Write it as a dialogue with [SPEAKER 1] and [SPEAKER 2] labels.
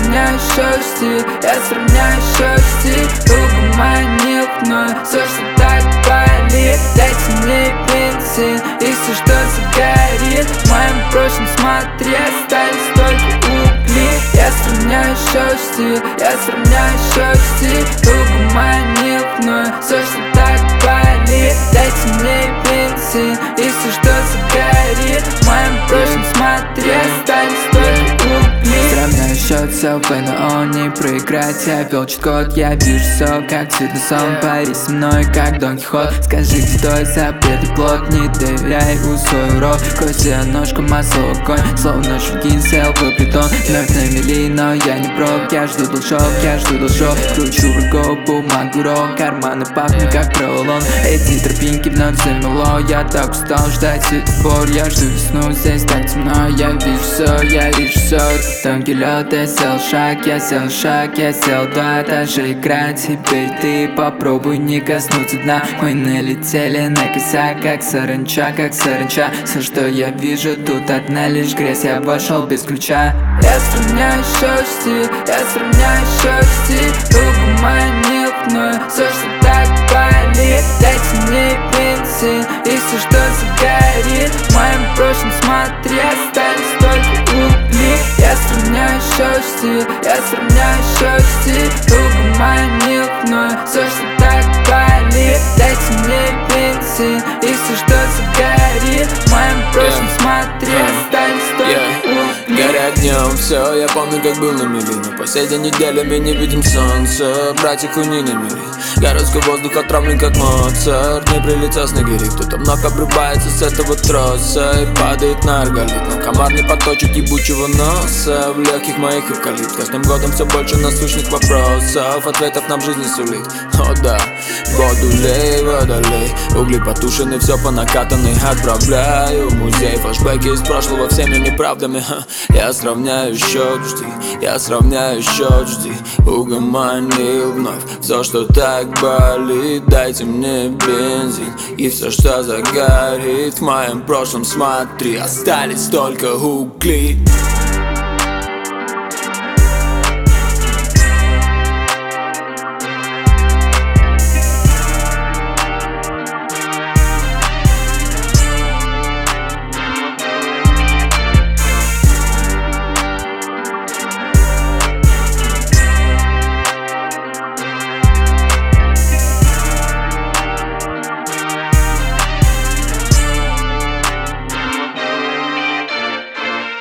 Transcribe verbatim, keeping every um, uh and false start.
[SPEAKER 1] сравняю счастье, я сравняю счастье. Угомонил вновь все, что так болит. Дайте мне бензин и все, что загорит. В моем прошлом, смотри, остались только угли. Я сравняю счастье, я сравняю счастье. Угомонил вновь все, что так болит. Дайте мне бензин и все, что загорит. В моем прошлом, смотри, остались только угли.
[SPEAKER 2] Сравняю счет, все play, но он не проиграть. Я вел чит-код, я вижу все, как цветный сон. Пари со мной, как Дон Кихот. Скажи, где твой запретный плод. Не доверяй, усвой урок. Костя, ножка, масло, конь. Словно шугин, сел в притон. Вновь на мели, но я не проб. Я жду должок, я жду должок. Кручу врагов, бумагу рок. Карманы пахнут, как проволон. Эти тропинки вновь замело. Я так устал ждать светофор. Я жду весну, здесь так темно. Я вижу все, я вижу все. Тонкий лед, я сел шаг, я сел шаг, я сел два этажа играть. Теперь ты попробуй не коснуться дна. Мы налетели на косяк, как саранча, как саранча. Все, что я вижу, тут одна лишь грязь. Я вошел без ключа.
[SPEAKER 1] Я сравняю счастье, я сравняю счастье. Угомонил вновь все, что так болит. Дайте мне бензин и все, что загорит. В моем прошлом, смотри, остались только угли. Я сравняю счастье, я сравняю счастье. Угомонил вновь все, что так болит. Дайте мне бензин и все, что загорит. В моем прошлом, смотри, остались только угли.
[SPEAKER 3] Горят днем все, я помню, как был на мели. Но по сей день неделями не видим солнца. Братья хуйни на мели. Городской воздух отравлен, как Моцарт. Не прилетел снегири, кто-то много обрывается с этого троса и падает на арголит. Но комар не подточит ебучего носа. В легких моих эвкалипт. Каждым годом все больше насущных вопросов. Ответов нам жизнь не сулит. О да, воду лей, водолей. Угли потушены, все по накатанной. Отправляю в музей флешбеки из прошлого всеми неправдами. Я сравняю счет, жди, я сравняю счет, жди. Угомонил вновь все, что так болит. Дайте мне бензин и все, что загорит. В моем прошлом, смотри, остались только угли.